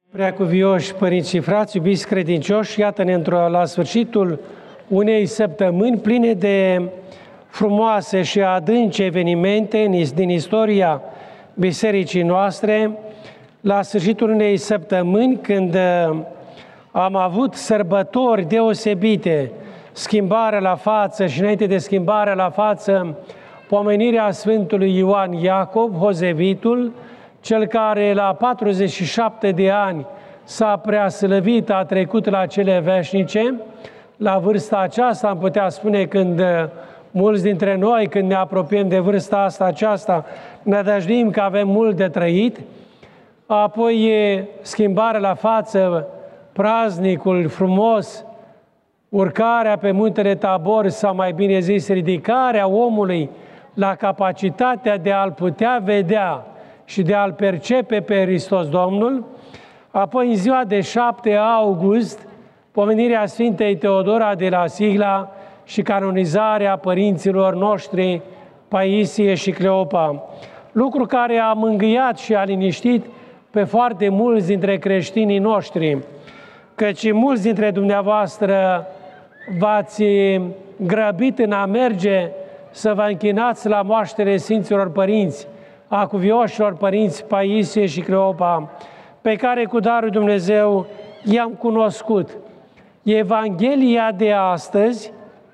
Preacuvioși părinți și frați, iubiți credincioși, iată-ne la sfârșitul unei săptămâni pline de frumoase și adânci evenimente din istoria bisericii noastre, la sfârșitul unei săptămâni când am avut sărbători deosebite, schimbarea la față și înainte de schimbarea la față, pomenirea Sfântului Ioan Iacov, Hozevitul, cel care la 47 de ani s-a preaslăvit, a trecut la cele veșnice. La vârsta aceasta, am putea spune, când mulți dintre noi, când ne apropiem de vârsta aceasta, ne dăjduim că avem mult de trăit. Apoi schimbarea la față, praznicul frumos, urcarea pe muntele Tabor, sau mai bine zis, ridicarea omului la capacitatea de a-L putea vedea și de a-L percepe pe Hristos Domnul. Apoi, în ziua de 7 august, pomenirea Sfintei Teodora de la Sigla și canonizarea părinților noștri, Paisie și Cleopa. Lucru care a mângâiat și a liniștit pe foarte mulți dintre creștinii noștri, căci mulți dintre dumneavoastră v-ați grăbit în a merge să vă închinați la moaștele Sfinților Părinți, a cuvioșilor părinți Paisie și Cleopa, pe care cu darul Dumnezeu i-am cunoscut. Evanghelia de astăzi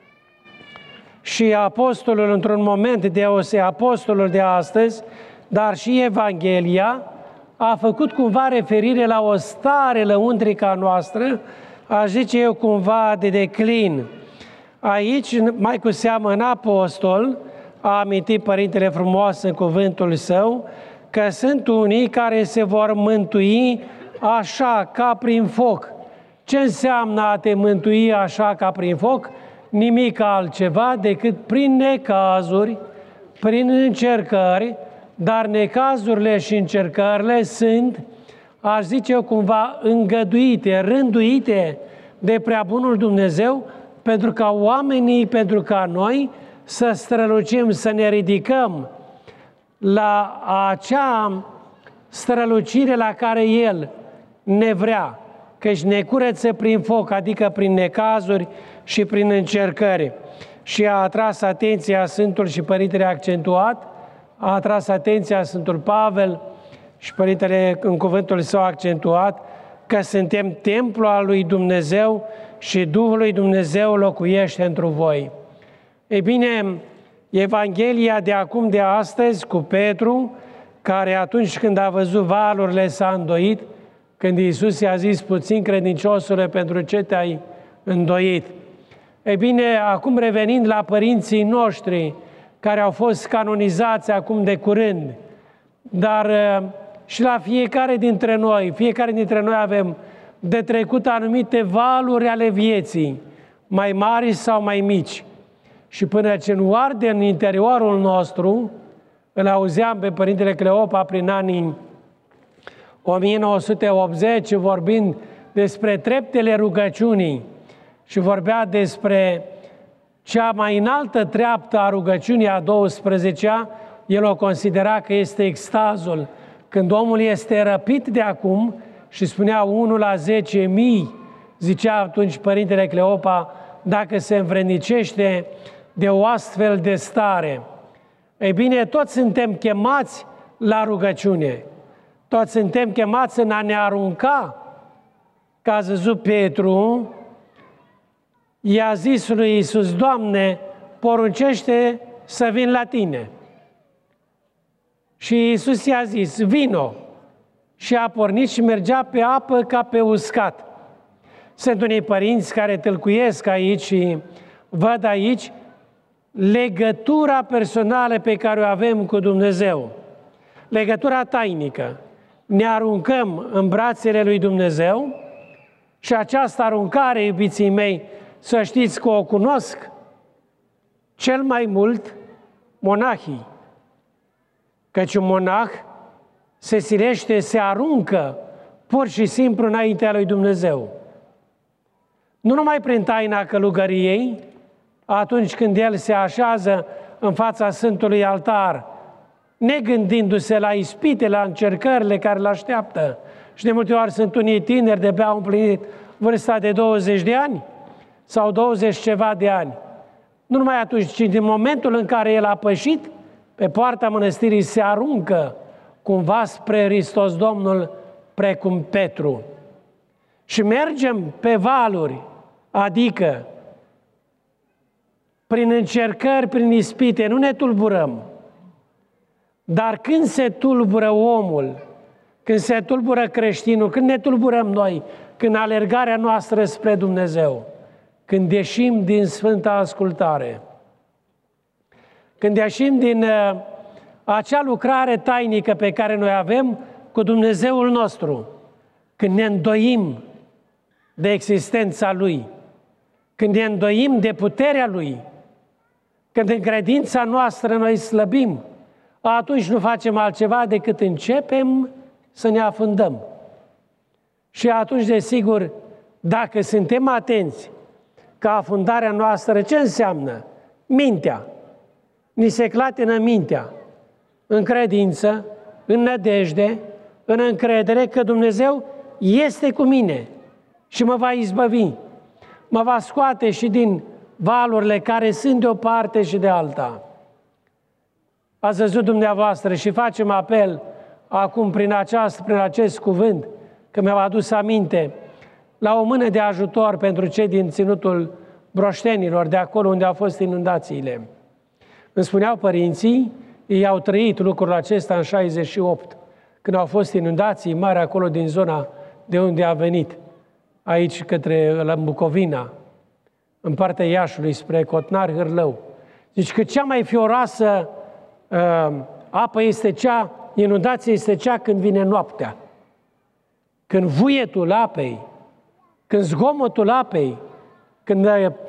și apostolul, într-un moment deosebit, apostolul de astăzi, dar și Evanghelia, a făcut cumva referire la o stare lăuntrică a noastră, aș zice eu cumva de declin. Aici, mai cu seamă în apostol, a amintit Părintele Frumos în cuvântul său, că sunt unii care se vor mântui așa ca prin foc. Ce înseamnă a te mântui așa ca prin foc? Nimic altceva decât prin necazuri, prin încercări, dar necazurile și încercările sunt, aș zice eu cumva, îngăduite, rânduite de prea bunul Dumnezeu, pentru ca oamenii, pentru ca noi să strălucim, să ne ridicăm la acea strălucire la care El ne vrea, căci ne curăță prin foc, adică prin necazuri și prin încercări. Și a atras atenția Sfântul și Părintele Accentuat, a atras atenția Sfântul Pavel și Părintele în cuvântul său accentuat că suntem templu al lui Dumnezeu și Duhul lui Dumnezeu locuiește întru voi. Ei bine, Evanghelia de acum, de astăzi, cu Petru, care atunci când a văzut valurile s-a îndoit, când Iisus i-a zis, puțin credinciosule, pentru ce te-ai îndoit? Ei bine, acum revenind la părinții noștri, care au fost canonizați acum de curând, dar și la fiecare dintre noi avem de trecut anumite valuri ale vieții, mai mari sau mai mici. Și până ce nu arde în interiorul nostru, îl auzeam pe Părintele Cleopa prin anii 1980, vorbind despre treptele rugăciunii și vorbea despre cea mai înaltă treaptă a rugăciunii, a 12-a, el o considera că este extazul. Când omul este răpit de acum și spunea 1 la 10.000, zicea atunci Părintele Cleopa, dacă se învrednicește de o astfel de stare. Ei bine, toți suntem chemați la rugăciune. Toți suntem chemați în a ne arunca. Ca a zis Petru, i-a zis lui Iisus, Doamne, poruncește să vin la Tine. Și Iisus i-a zis, vino. Și a pornit și mergea pe apă ca pe uscat. Sunt unii părinți care tâlcuiesc aici și văd aici legătura personală pe care o avem cu Dumnezeu. Legătura tainică. Ne aruncăm în brațele lui Dumnezeu și această aruncare, iubiții mei, să știți că o cunosc cel mai mult monahii. Căci un monah se silește, se aruncă pur și simplu înaintea lui Dumnezeu. Nu numai prin taina călugăriei, atunci când el se așează în fața Sfântului Altar, negândindu-se la ispite, la încercările care îl așteaptă Și de multe ori sunt unii tineri de-abia au împlinit vârsta de 20 de ani sau 20 ceva de ani. Nu numai atunci, ci din momentul în care el a pășit pe poarta mănăstirii, se aruncă cumva spre Hristos Domnul, precum Petru. Și mergem pe valuri, adică prin încercări, prin ispite, nu ne tulburăm. Dar când se tulbură omul, când se tulbură creștinul, când ne tulburăm noi, când alergarea noastră spre Dumnezeu, când ieșim din Sfânta Ascultare, când ieșim din acea lucrare tainică pe care noi avem cu Dumnezeul nostru, când ne îndoim de existența Lui, când ne îndoim de puterea Lui, când în credința noastră noi slăbim, atunci nu facem altceva decât începem să ne afundăm. Și atunci, desigur, dacă suntem atenți că afundarea noastră, ce înseamnă? Mintea. Ni se clatină mintea în credință, în nădejde, în încredere că Dumnezeu este cu mine și mă va izbăvi. Mă va scoate și din valurile care sunt de o parte și de alta. Ați văzut dumneavoastră și facem apel acum prin acest cuvânt, că mi-au adus aminte, la o mână de ajutor pentru cei din ținutul Broștenilor, de acolo unde au fost inundațiile. Îmi spuneau părinții, ei au trăit lucrul acesta în 68, când au fost inundații mari acolo din zona de unde a venit, aici către Bucovina, în partea Iașului, spre Cotnari, Hârlău. Deci că cea mai fioroasă apă este cea, inundația este cea când vine noaptea. Când vuietul apei, când zgomotul apei, când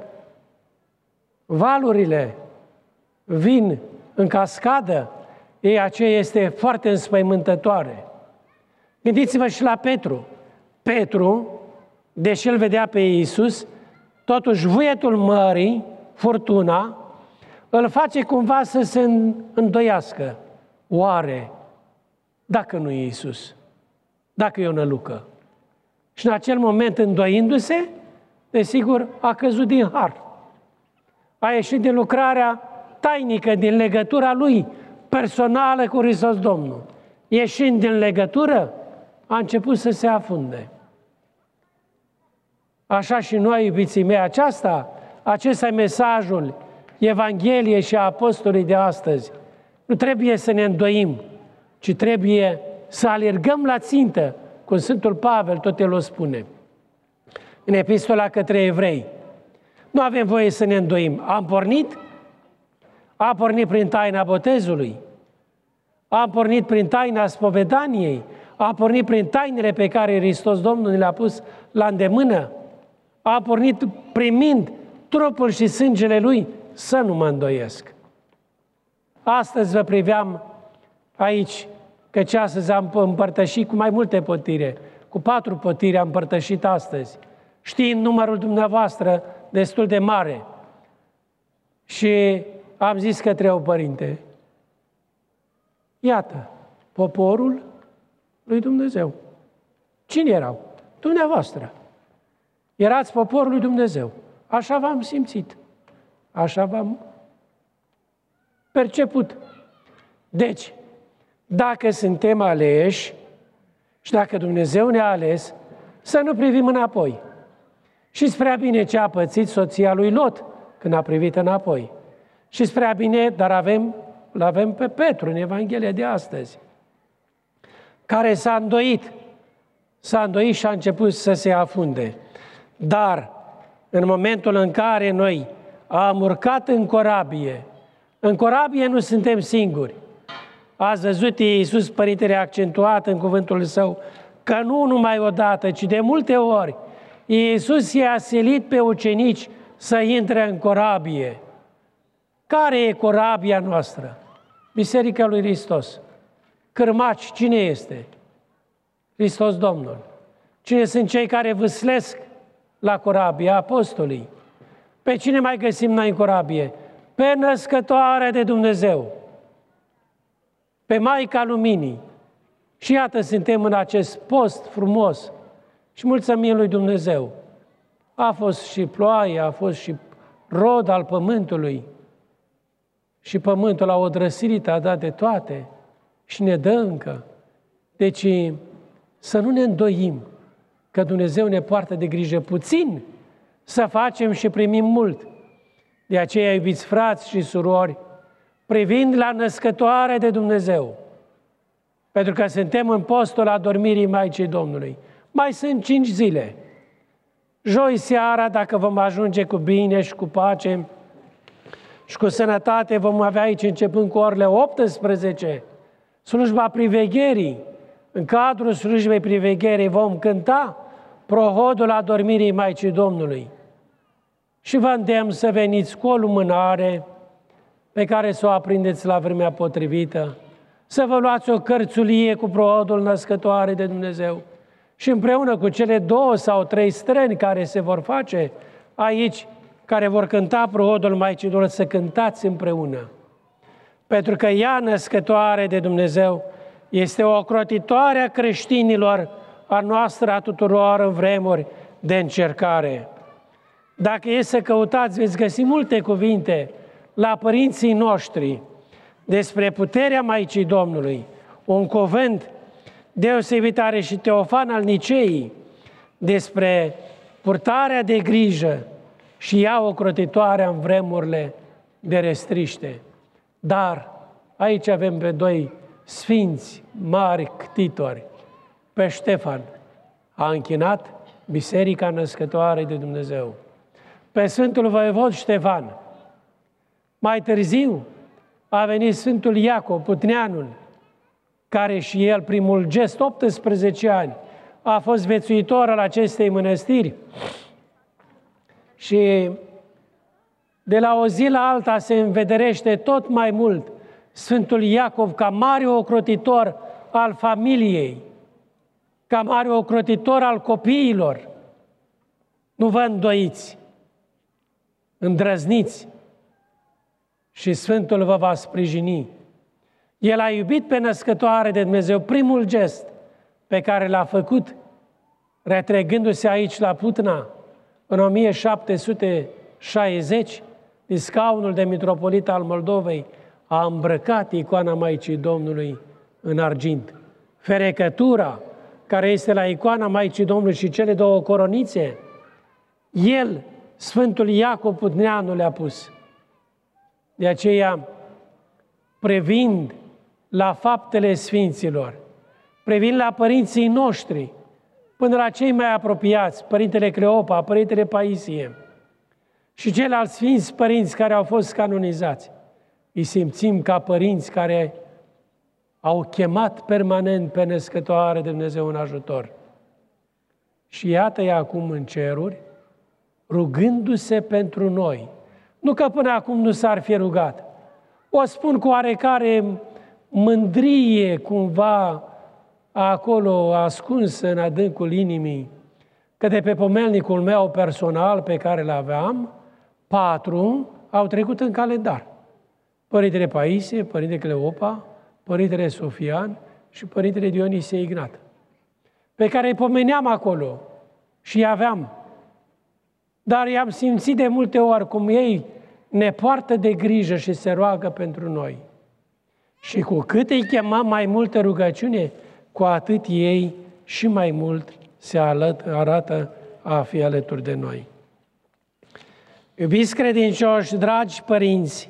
valurile vin în cascadă, aceea este foarte înspăimântătoare. Gândiți-vă și la Petru. Petru, deși îl vedea pe Iisus, totuși vuietul mării, furtuna, îl face cumva să se îndoiască. Oare, dacă nu e Iisus? Dacă e o nălucă? Și în acel moment, îndoindu-se, desigur, a căzut din har. A ieșit din lucrarea tainică, din legătura lui personală cu Hristos Domnul. Ieșind din legătură, a început să se afunde. Așa și noi, iubiții mei, acesta e mesajul Evangheliei și a Apostolului de astăzi. Nu trebuie să ne îndoim, ci trebuie să alergăm la țintă, cum Sfântul Pavel tot el o spune. În epistola către evrei, nu avem voie să ne îndoim. Am pornit prin taina botezului, am pornit prin taina spovedaniei, am pornit prin tainele pe care Hristos Domnul ne le-a pus la îndemână, am pornit primind trupul și sângele Lui, să nu mă îndoiesc. Astăzi vă priveam aici, căci astăzi am împărtășit cu mai multe potire, cu 4 potiri am împărtășit astăzi, știind numărul dumneavoastră destul de mare. Și am zis către o părinte, iată, poporul lui Dumnezeu. Cine erau? Dumneavoastră. Erați poporul lui Dumnezeu. Așa v-am simțit. Așa v-am perceput. Deci, dacă suntem aleși și dacă Dumnezeu ne-a ales, să nu privim înapoi. Și-ți prea bine ce a pățit soția lui Lot când a privit înapoi. Și-ți prea bine, dar l-avem pe Petru în Evanghelia de astăzi, care s-a îndoit și a început să se afunde. Dar în momentul în care noi am urcat în corabie nu suntem singuri. Ați văzut, Iisus, Părintele, a accentuat în cuvântul Său că nu numai odată, ci de multe ori, Iisus i-a silit pe ucenici să intre în corabie. Care e corabia noastră? Biserica lui Hristos. Cârmaci, cine este? Hristos Domnul. Cine sunt cei care vâslesc la corabie? Apostolii. Pe cine mai găsim noi în corabie? Pe Născătoarea de Dumnezeu, pe Maica Luminii Și iată, suntem în acest post frumos și mulțumim lui Dumnezeu. A fost și ploaie, a fost și rod al pământului și pământul a odrăsirit, a dat de toate și ne dă încă. Deci să nu ne îndoim că Dumnezeu ne poartă de grijă puțin, să facem și primim mult. De aceea, iubiți frați și surori, privind la născătoare de Dumnezeu, pentru că suntem în postul adormirii Maicii Domnului. Mai sunt 5 zile. Joi seara, dacă vom ajunge cu bine și cu pace și cu sănătate, vom avea aici, începând cu orele 18, slujba privegherii. În cadrul slujbei privegherii vom cânta prohodul adormirii Maicii Domnului. Și vă îndemn să veniți cu o lumânare pe care să o aprindeți la vremea potrivită, să vă luați o cărțulie cu prohodul născătoare de Dumnezeu și împreună cu cele 2 sau 3 străni care se vor face aici, care vor cânta prohodul Maicii Domnului, să cântați împreună. Pentru că ea, născătoare de Dumnezeu, este o ocrotitoare a creștinilor, a noastră, a tuturor în vremuri de încercare. Dacă e să căutați, veți găsi multe cuvinte la părinții noștri despre puterea Maicii Domnului. Un cuvânt deosebit are și Teofan al Niceii despre purtarea de grijă și ea ocrotitoarea în vremurile de restriște. Dar aici avem pe 2 sfinți mari ctitori. Pe Ștefan a închinat Biserica Născătoare de Dumnezeu. Pe Sfântul Voievod Ștefan. Mai târziu a venit Sfântul Iacov, Putneanul, care și el, primul gest, 18 ani, a fost viețuitor al acestei mănăstiri. Și de la o zi la alta se învederește tot mai mult Sfântul Iacov ca mare ocrotitor al familiei, ca mare ocrotitor al copiilor. Nu vă îndoiți, îndrăzniți și Sfântul vă va sprijini. El a iubit pe născătoare de Dumnezeu, primul gest pe care l-a făcut, retrăgându-se aici la Putna, în 1760, din scaunul de mitropolit al Moldovei, a îmbrăcat icoana Maicii Domnului în argint. Ferecătura, care este la icoana Maicii Domnului și cele 2 coronițe, el, Sfântul Iacov Putneanu, le-a pus. De aceea, privind la faptele sfinților, privind la părinții noștri, până la cei mai apropiați, Părintele Cleopa, Părintele Paisie și ceilalți sfinți părinți care au fost canonizați, îi simțim ca părinți care au chemat permanent pe născătoare de Dumnezeu în ajutor. Și iată-i acum în ceruri, rugându-se pentru noi. Nu că până acum nu s-ar fi rugat. O spun cu oarecare mândrie cumva acolo ascunsă în adâncul inimii, că de pe pomelnicul meu personal pe care l-aveam, 4 au trecut în calendar. Părintele Paisie, Părintele Cleopa, Părintele Sofian și Părintele Dionisie Ignat, pe care îi pomeneam acolo și îi aveam. Dar i-am simțit de multe ori cum ei ne poartă de grijă și se roagă pentru noi. Și cu cât îi chemăm mai multă rugăciune, cu atât ei și mai mult se arată a fi alături de noi. Iubiți credincioși, dragi părinți,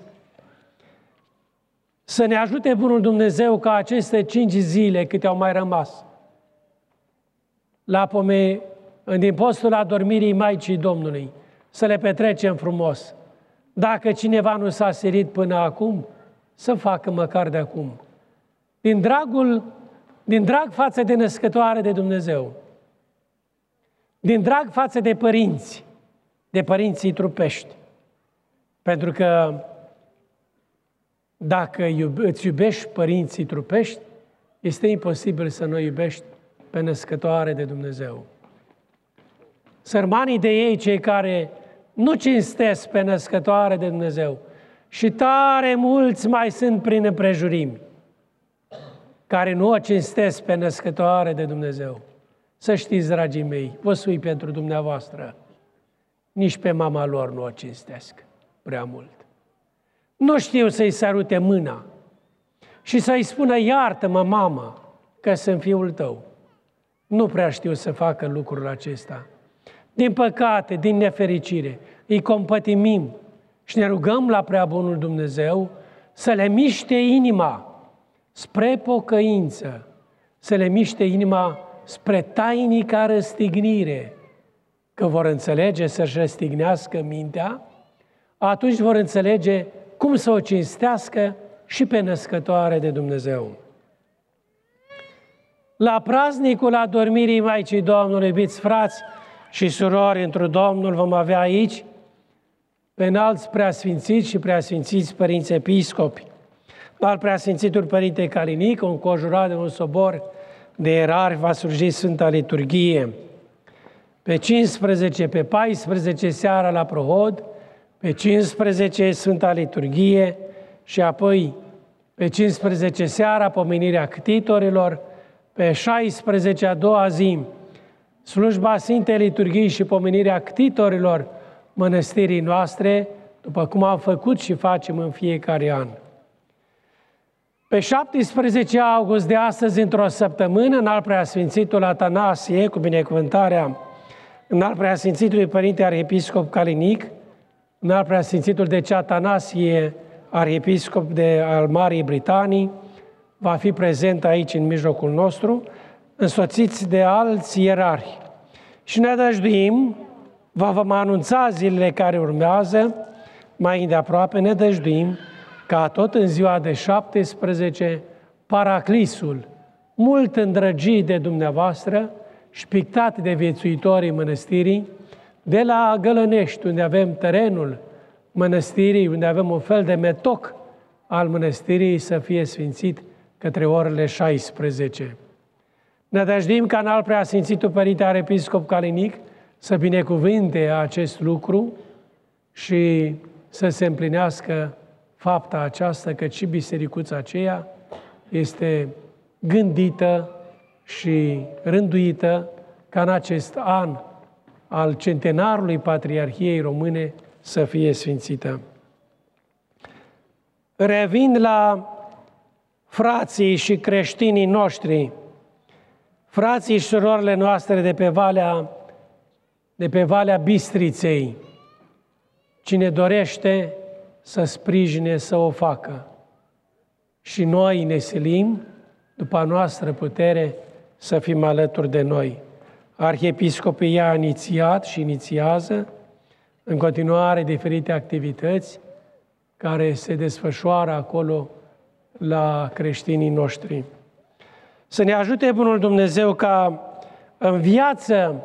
să ne ajute Bunul Dumnezeu ca aceste 5 zile câte au mai rămas din postul adormirii Maicii Domnului, să le petrecem frumos. Dacă cineva nu s-a sirit până acum, să facă măcar de acum. Din drag față de născătoare de Dumnezeu, din drag față de părinți, de părinții trupești. Pentru că dacă îți iubești părinții trupești, este imposibil să nu iubești pe născătoare de Dumnezeu. Sărmanii de ei, cei care nu cinstesc pe născătoare de Dumnezeu, și tare mulți mai sunt prin împrejurimi, care nu o cinstesc pe născătoare de Dumnezeu. Să știți, dragii mei, vă sui pentru dumneavoastră, nici pe mama lor nu o cinstesc prea mult. Nu știu să-i sărute mâna și să-i spună, iartă-mă, mamă, că sunt fiul tău. Nu prea știu să facă lucrul acesta. Din păcate, din nefericire, îi compătimim și ne rugăm la prea bunul Dumnezeu să le miște inima spre pocăință, să le miște inima spre tainică răstignire, că vor înțelege să-și răstignească mintea, atunci vor înțelege cum să o cinstească și pe născătoare de Dumnezeu. La praznicul adormirii Maicii Domnului, iubiți frați și surori întru Domnul, vom avea aici pe înalți preasfințiți și preasfințiți părinți episcopi, al preasfințitul Părinte Calinic, înconjurat de un sobor de ierarhi, va surgi Sfânta Liturghie. Pe 15, pe 14 seara la Prohod, pe 15 Sfânta Liturghie și apoi pe 15 seara pomenirea ctitorilor, pe 16 a doua zi slujba Sfintei Liturghii și pomenirea ctitorilor mănăstirii noastre, după cum am făcut și facem în fiecare an. Pe 17 august de astăzi, într-o săptămână, în al preasfințitul Atanasie, cu binecuvântarea în al preasfințitului Părinte Arhiepiscop Calinic, în al preasfințitul deci Atanasie, Arhiepiscop al Marii Britanii, va fi prezent aici în mijlocul nostru, însoțiți de alți ierarhi. Și ne dăjduim, vom anunța zilele care urmează, mai îndeaproape ne dăjduim, ca tot în ziua de 17, Paraclisul, mult îndrăgit de dumneavoastră și pictat de viețuitorii mănăstirii, de la Gălănești, unde avem terenul mănăstirii, unde avem un fel de metoc al mănăstirii, să fie sfințit către orele 16. Ne dăjduim ca înalt preasfințitul Părinte Arhiepiscop Calinic să binecuvinte acest lucru și să se împlinească fapta aceasta, că și bisericuța aceea este gândită și rânduită ca în acest an al centenarului Patriarhiei Române să fie sfințită. Revin la frații și creștinii noștri, frații și surorile noastre de pe Valea Bistriței. Cine dorește să sprijine, să o facă. Și noi ne silim, după a noastră putere, să fim alături de noi. Arhiepiscopia a inițiat și inițiază în continuare diferite activități care se desfășoară acolo la creștinii noștri. Să ne ajute Bunul Dumnezeu ca în viață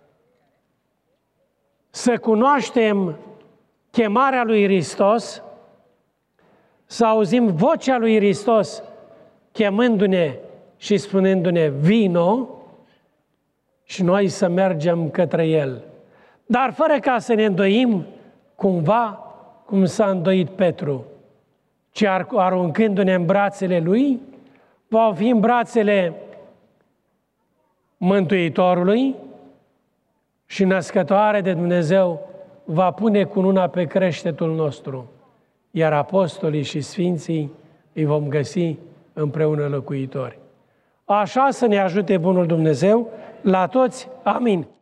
să cunoaștem chemarea lui Hristos, să auzim vocea lui Hristos chemându-ne și spunându-ne vino și noi să mergem către El. Dar fără ca să ne îndoim cumva cum s-a îndoit Petru, ci aruncându-ne în brațele Lui, va fi în brațele Mântuitorului și născătoare de Dumnezeu va pune cununa pe creștetul nostru, iar apostolii și sfinții îi vom găsi împreună locuitori. Așa să ne ajute Bunul Dumnezeu la toți. Amin.